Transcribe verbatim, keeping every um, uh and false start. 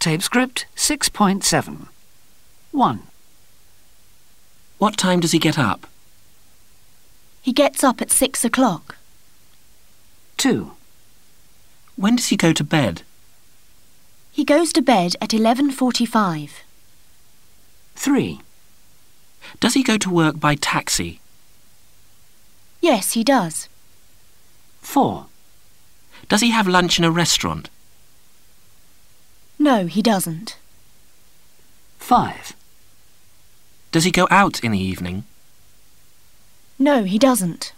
Tape script six point seven. one. What time does he get up? He gets up at six o'clock. two. When does he go to bed? He goes to bed at eleven forty-five. three. Does he go to work by taxi? Yes, he does. four. Does he have lunch in a restaurant? No, he doesn't. five. Does he go out in the evening? No, he doesn't.